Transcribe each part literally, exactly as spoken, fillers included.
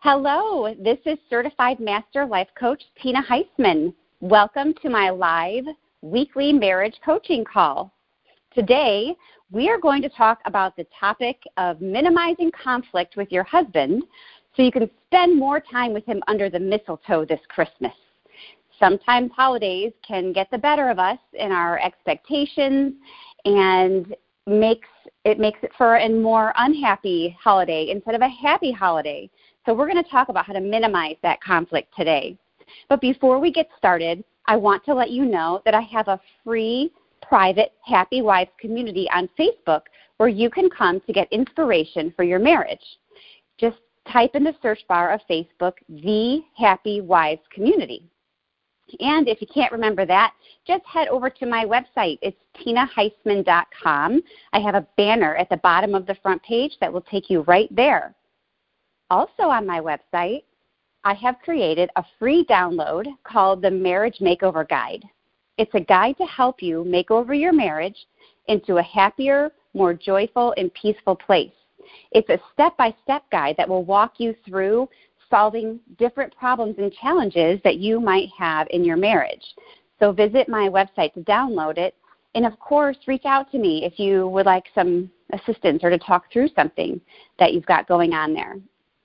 Hello, this is Certified Master Life Coach Tina Heisman. Welcome to my live weekly marriage coaching call. Today, we are going to talk about the topic of minimizing conflict with your husband so you can spend more time with him under the mistletoe this Christmas. Sometimes holidays can get the better of us in our expectations and makes it makes it for a more unhappy holiday instead of a happy holiday. So we're going to talk about how to minimize that conflict today. But before we get started, I want to let you know that I have a free, private Happy Wives community on Facebook where you can come to get inspiration for your marriage. Just type in the search bar of Facebook, The Happy Wives Community. And if you can't remember that, just head over to my website. It's tina heisman dot com. I have a banner at the bottom of the front page that will take you right there. Also on my website, I have created a free download called the Marriage Makeover Guide. It's a guide to help you make over your marriage into a happier, more joyful, and peaceful place. It's a step-by-step guide that will walk you through solving different problems and challenges that you might have in your marriage. So visit my website to download it. And, of course, reach out to me if you would like some assistance or to talk through something that you've got going on there.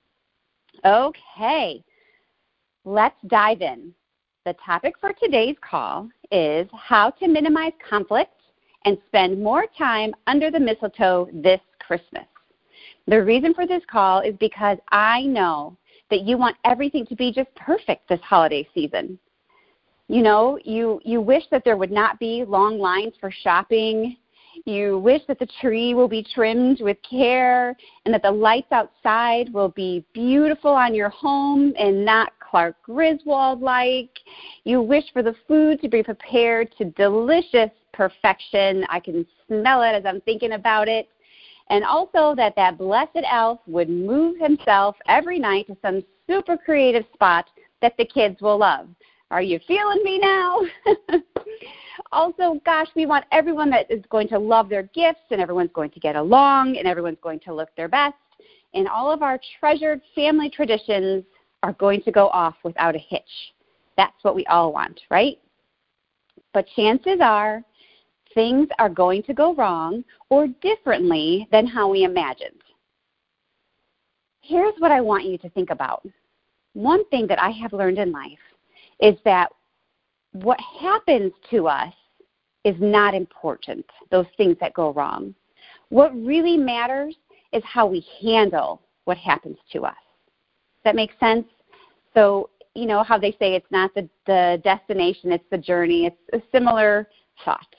Okay, let's dive in. The topic for today's call is how to minimize conflict and spend more time under the mistletoe this Christmas. The reason for this call is because I know that you want everything to be just perfect this holiday season. You know, you, you wish that there would not be long lines for shopping. You wish that the tree will be trimmed with care and that the lights outside will be beautiful on your home and not Clark Griswold-like. You wish for the food to be prepared to delicious perfection. I can smell it as I'm thinking about it. And also that that blessed elf would move himself every night to some super creative spot that the kids will love. Are you feeling me now? Also, gosh, we want everyone that is going to love their gifts and everyone's going to get along and everyone's going to look their best. And all of our treasured family traditions are going to go off without a hitch. That's what we all want, right? But chances are things are going to go wrong or differently than how we imagined. Here's what I want you to think about. One thing that I have learned in life is that what happens to us is not important, those things that go wrong. What really matters is how we handle what happens to us. Does that make sense? So, you know how they say it's not the, the destination, it's the journey. It's a similar thought.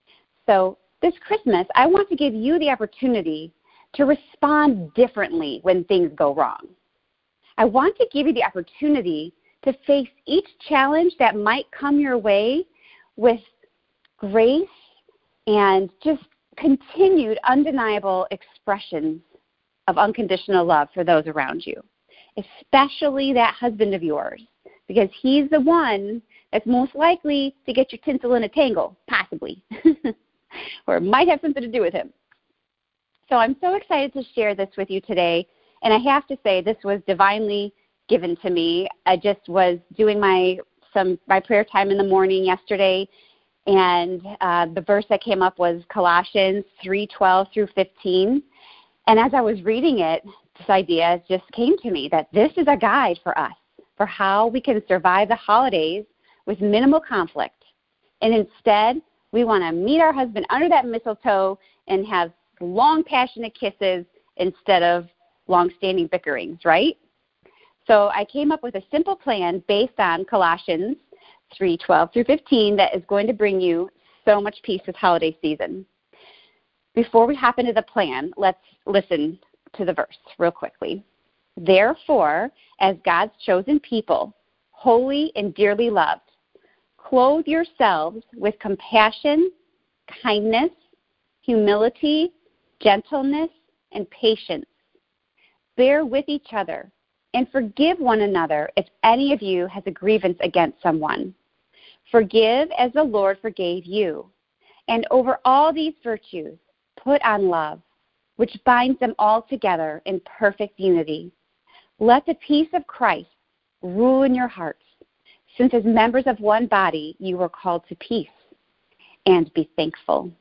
So this Christmas, I want to give you the opportunity to respond differently when things go wrong. I want to give you the opportunity to face each challenge that might come your way with grace and just continued undeniable expressions of unconditional love for those around you, especially that husband of yours, because he's the one that's most likely to get your tinsel in a tangle, possibly, or it might have something to do with him. So I'm so excited to share this with you today, and I have to say this was divinely given to me. I just was doing my some my prayer time in the morning yesterday, and uh, the verse that came up was Colossians three twelve through fifteen. And as I was reading it, this idea just came to me that this is a guide for us for how we can survive the holidays with minimal conflict. And instead, we want to meet our husband under that mistletoe and have long, passionate kisses instead of long-standing bickerings, right? So I came up with a simple plan based on Colossians three twelve through fifteen that is going to bring you so much peace this holiday season. Before we hop into the plan, let's listen to the verse real quickly. Therefore, as God's chosen people, holy and dearly loved, clothe yourselves with compassion, kindness, humility, gentleness, and patience. Bear with each other and forgive one another if any of you has a grievance against someone. Forgive as the Lord forgave you. And over all these virtues, put on love, which binds them all together in perfect unity. Let the peace of Christ rule in your hearts, since as members of one body you were called to peace, and be thankful.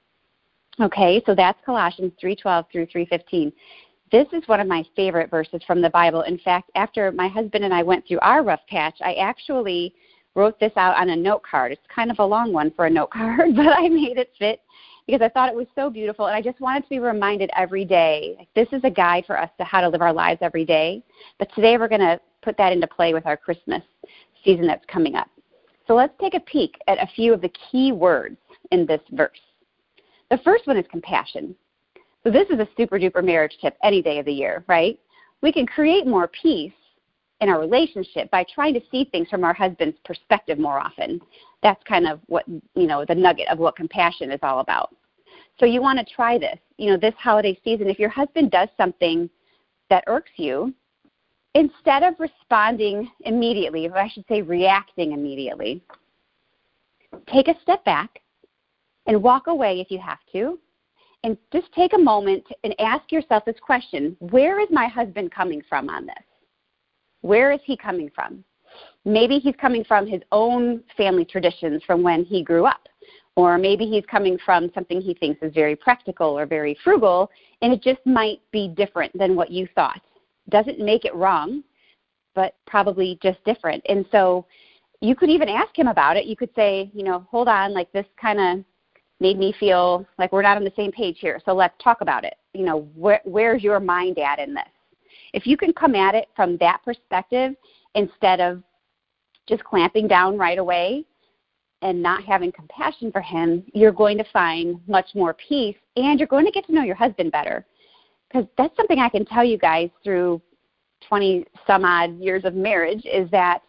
Okay, so that's Colossians three twelve through three fifteen. This is one of my favorite verses from the Bible. In fact, after my husband and I went through our rough patch, I actually wrote this out on a note card. It's kind of a long one for a note card, but I made it fit because I thought it was so beautiful, and I just wanted to be reminded every day. This is a guide for us to how to live our lives every day, but today we're going to put that into play with our Christmas season that's coming up. So let's take a peek at a few of the key words in this verse. The first one is compassion. So this is a super-duper marriage tip any day of the year, right? We can create more peace in our relationship by trying to see things from our husband's perspective more often. That's kind of what, you know, the nugget of what compassion is all about. So you want to try this, you know, this holiday season. If your husband does something that irks you, instead of responding immediately, or I should say reacting immediately, take a step back and walk away if you have to, and just take a moment and ask yourself this question: where is my husband coming from on this? Where is he coming from? Maybe he's coming from his own family traditions from when he grew up, or maybe he's coming from something he thinks is very practical or very frugal, and it just might be different than what you thought. Doesn't make it wrong, but probably just different. And so you could even ask him about it. You could say, you know, hold on, like this kind of made me feel like we're not on the same page here, so let's talk about it. You know, where, where's your mind at in this? If you can come at it from that perspective instead of just clamping down right away and not having compassion for him, you're going to find much more peace, and you're going to get to know your husband better. Because that's something I can tell you guys through twenty some odd years of marriage, is that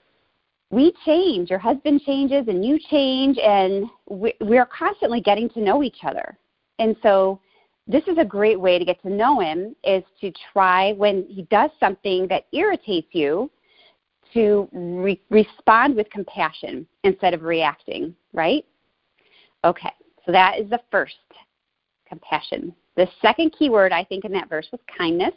we change. Your husband changes and you change, and we, we are constantly getting to know each other. And so this is a great way to get to know him, is to try, when he does something that irritates you, to re- respond with compassion instead of reacting, right? Okay, so that is the first, compassion. The second key word, I think, in that verse was kindness.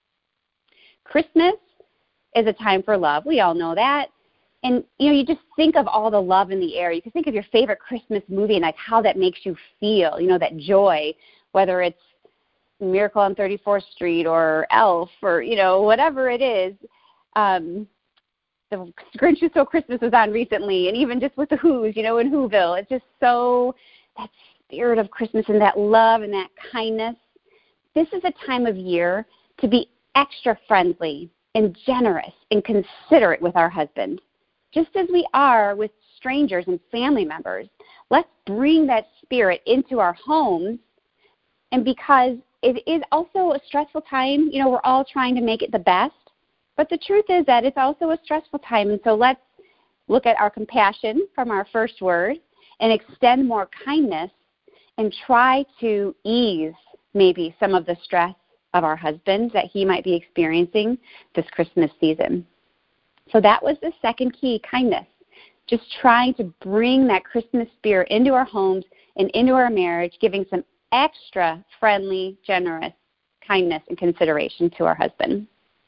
Christmas is a time for love. We all know that. And, you know, you just think of all the love in the air. You can think of your favorite Christmas movie and, like, how that makes you feel, you know, that joy, whether it's Miracle on thirty-fourth Street or Elf or, you know, whatever it is. Um, the Grinch Who Stole Christmas was on recently, and even just with the Who's, you know, in Whoville. It's just so, that spirit of Christmas and that love and that kindness. This is a time of year to be extra friendly and generous and considerate with our husband, just as we are with strangers and family members. Let's bring that spirit into our homes. And because it is also a stressful time, you know, we're all trying to make it the best. But the truth is that it's also a stressful time. And so let's look at our compassion from our first word and extend more kindness and try to ease maybe some of the stress of our husband that he might be experiencing this Christmas season. So that was the second key, kindness. Just trying to bring that Christmas spirit into our homes and into our marriage, giving some extra friendly, generous kindness and consideration to our husband.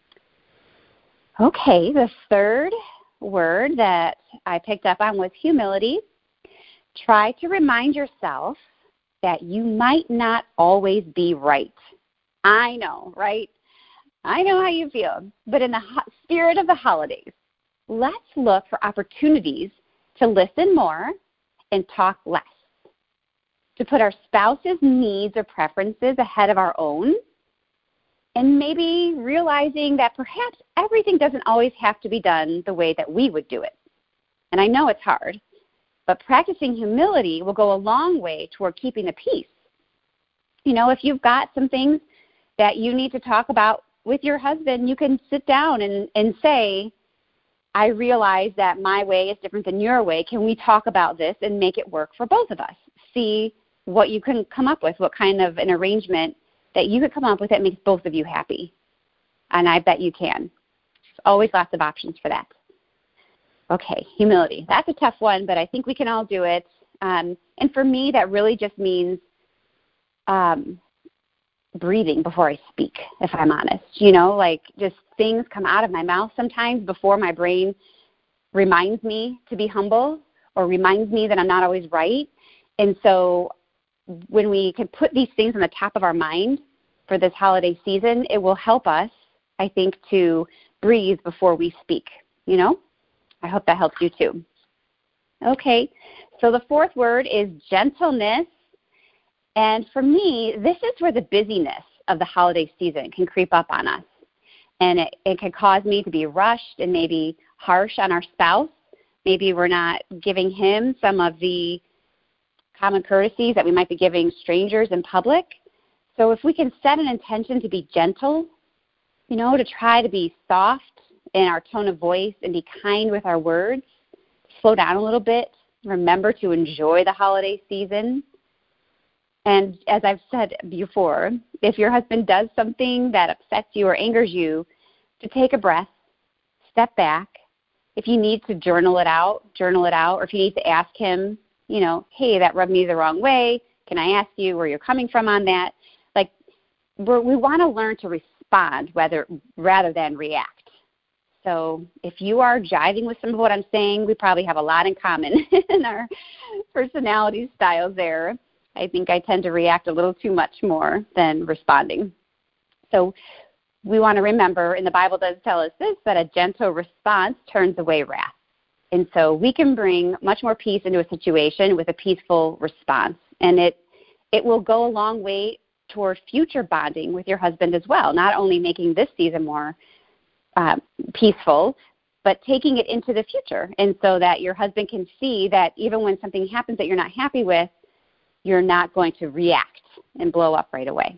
Okay, the third word that I picked up on was humility. Try to remind yourself that you might not always be right. I know, right? I know how you feel. But in the ho- spirit of the holidays, let's look for opportunities to listen more and talk less, to put our spouse's needs or preferences ahead of our own, and maybe realizing that perhaps everything doesn't always have to be done the way that we would do it. And I know it's hard, but practicing humility will go a long way toward keeping the peace. You know, if you've got some things that you need to talk about with your husband, you can sit down and, and say, I realize that my way is different than your way. Can we talk about this and make it work for both of us? See what you can come up with, what kind of an arrangement that you could come up with that makes both of you happy. And I bet you can. There's always lots of options for that. Okay, humility. That's a tough one, but I think we can all do it. Um, and for me, that really just means um, breathing before I speak, if I'm honest. You know, like just things come out of my mouth sometimes before my brain reminds me to be humble or reminds me that I'm not always right. And so when we can put these things on the top of our mind for this holiday season, it will help us, I think, to breathe before we speak, you know? I hope that helps you too. Okay, so the fourth word is gentleness. And for me, this is where the busyness of the holiday season can creep up on us. And it, it can cause me to be rushed and maybe harsh on our spouse. Maybe we're not giving him some of the common courtesies that we might be giving strangers in public. So if we can set an intention to be gentle, you know, to try to be soft in our tone of voice and be kind with our words, slow down a little bit, remember to enjoy the holiday season. And as I've said before, if your husband does something that upsets you or angers you, to take a breath, step back. If you need to journal it out, journal it out. Or if you need to ask him, you know, hey, that rubbed me the wrong way. Can I ask you where you're coming from on that? Like, we're, we want to learn to respond whether, rather than react. So if you are jiving with some of what I'm saying, we probably have a lot in common in our personality styles there. I think I tend to react a little too much more than responding. So we want to remember, and the Bible does tell us this, that a gentle response turns away wrath. And so we can bring much more peace into a situation with a peaceful response. And it it will go a long way toward future bonding with your husband as well, not only making this season more uh, peaceful, but taking it into the future. And so that your husband can see that even when something happens that you're not happy with, you're not going to react and blow up right away.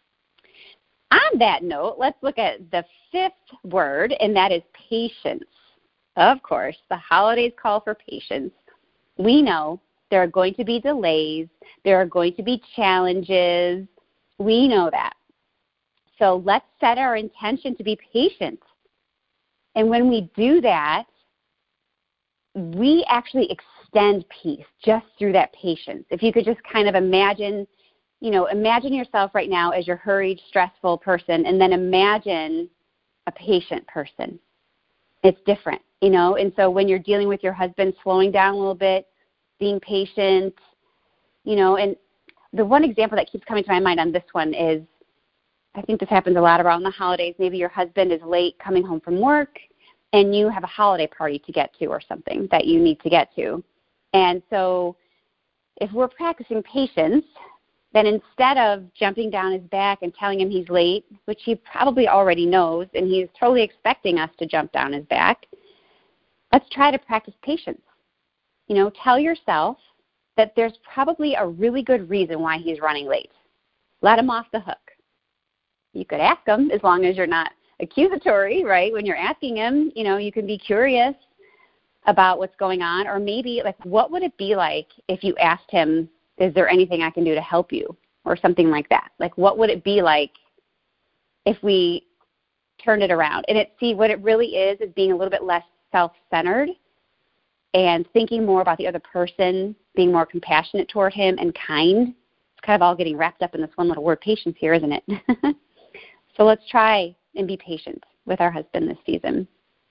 On that note, let's look at the fifth word, and that is patience. Of course, the holidays call for patience. We know there are going to be delays. There are going to be challenges. We know that. So let's set our intention to be patient. And when we do that, we actually extend peace just through that patience. If you could just kind of imagine, you know, imagine yourself right now as your hurried, stressful person, and then imagine a patient person. It's different, you know, and so when you're dealing with your husband, slowing down a little bit, being patient, you know, and the one example that keeps coming to my mind on this one is, I think this happens a lot around the holidays. Maybe your husband is late coming home from work, and you have a holiday party to get to or something that you need to get to. And so if we're practicing patience, then instead of jumping down his back and telling him he's late, which he probably already knows, and he's totally expecting us to jump down his back, let's try to practice patience. You know, tell yourself that there's probably a really good reason why he's running late. Let him off the hook. You could ask him, as long as you're not accusatory, right? When you're asking him, you know, you can be curious about what's going on, or maybe like, what would it be like if you asked him, is there anything I can do to help you, or something like that? Like, what would it be like if we turned it around? And it, see, what it really is is being a little bit less self-centered and thinking more about the other person, being more compassionate toward him and kind. It's kind of all getting wrapped up in this one little word, patience here, isn't it? So let's try and be patient with our husband this season.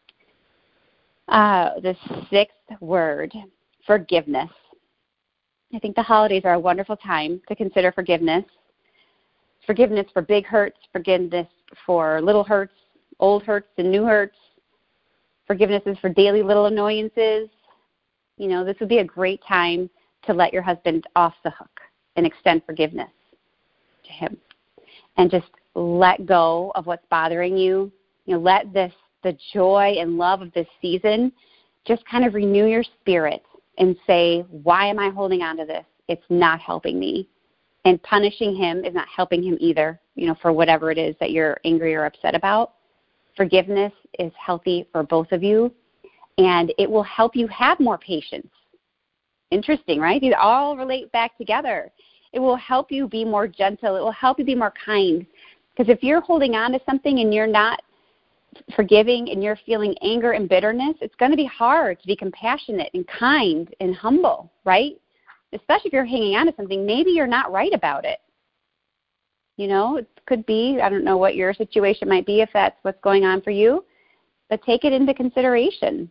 Uh, the sixth word, forgiveness. I think the holidays are a wonderful time to consider forgiveness. Forgiveness for big hurts, forgiveness for little hurts, old hurts and new hurts. Forgiveness is for daily little annoyances. You know, this would be a great time to let your husband off the hook and extend forgiveness to him. And just let go of what's bothering you. You know, let this, the joy and love of this season, just kind of renew your spirit and say, why am I holding on to this? It's not helping me. And punishing him is not helping him either, you know, for whatever it is that you're angry or upset about. Forgiveness is healthy for both of you, and it will help you have more patience. Interesting, right? These all relate back together. It will help you be more gentle. It will help you be more kind. Because if you're holding on to something and you're not forgiving and you're feeling anger and bitterness, it's going to be hard to be compassionate and kind and humble, right? Especially if you're hanging on to something, maybe you're not right about it. You know, it could be, I don't know what your situation might be if that's what's going on for you, but take it into consideration.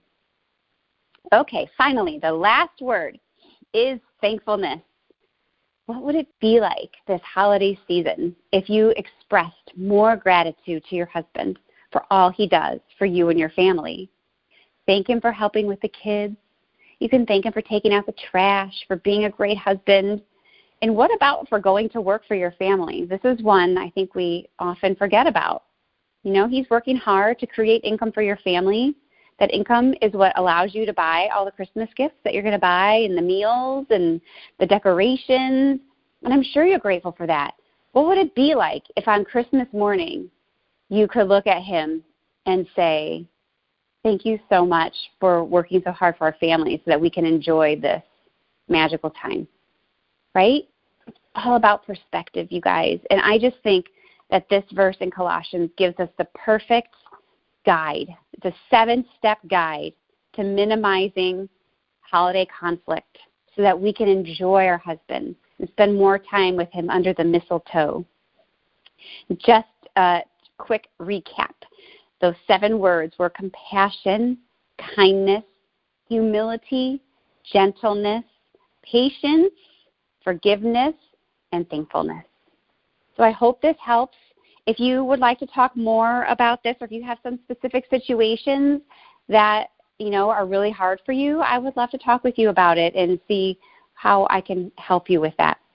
Okay, finally, the last word is thankfulness. What would it be like this holiday season if you expressed more gratitude to your husband for all he does for you and your family? Thank him for helping with the kids. You can thank him for taking out the trash, for being a great husband. And what about for going to work for your family? This is one I think we often forget about. You know, he's working hard to create income for your family. That income is what allows you to buy all the Christmas gifts that you're going to buy and the meals and the decorations. And I'm sure you're grateful for that. What would it be like if on Christmas morning you could look at him and say, thank you so much for working so hard for our family so that we can enjoy this magical time, right? It's all about perspective, you guys. And I just think that this verse in Colossians gives us the perfect guide. It's a seven-step guide to minimizing holiday conflict so that we can enjoy our husband and spend more time with him under the mistletoe. Just a quick recap. Those seven words were compassion, kindness, humility, gentleness, patience, forgiveness, and thankfulness. So I hope this helps. If you would like to talk more about this, or if you have some specific situations that, you know, are really hard for you, I would love to talk with you about it and see how I can help you with that.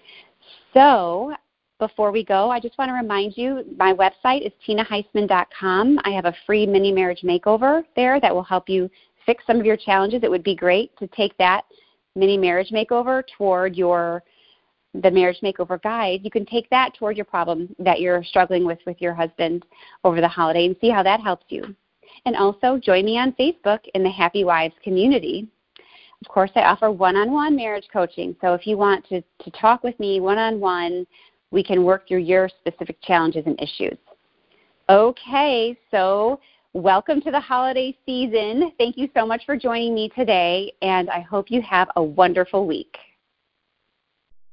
So before we go, I just want to remind you, my website is tina heisman dot com. I have a free mini marriage makeover there that will help you fix some of your challenges. It would be great to take that mini marriage makeover toward your the marriage makeover guide. You can take that toward your problem that you're struggling with with your husband over the holiday and see how that helps you. And also join me on Facebook in the Happy Wives community. Of course, I offer one-on-one marriage coaching. So if you want to, to talk with me one-on-one, we can work through your specific challenges and issues. Okay, so welcome to the holiday season. Thank you so much for joining me today, and I hope you have a wonderful week.